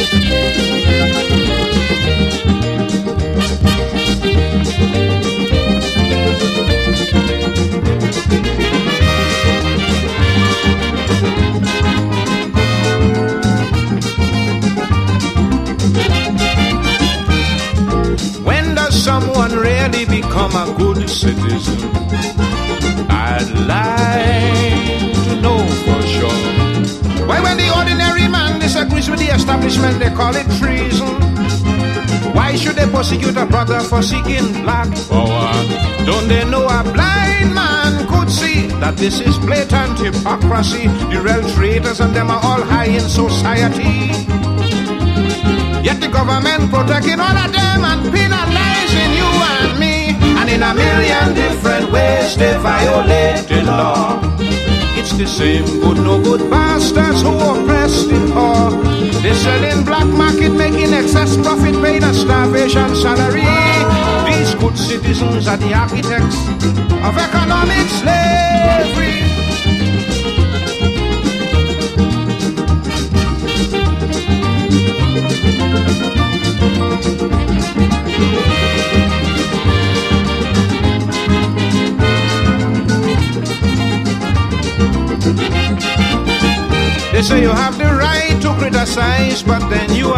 Someone really become a good citizen? I'd like to know for sure. Why when the ordinary man disagrees with the establishment, they call it treason? Why should they persecute a brother for seeking black power? Don't they know a blind man could see that this is blatant hypocrisy? The real traitors and them are all high in society. Yet the government protecting all of them and penalizing you and me. And in a million different ways they violate the law. It's the same good no good bastards who oppress the poor. They sell in black market making excess profit, paying a starvation salary. These good citizens are the architects of economic slavery. They say you have the right to criticize, but then you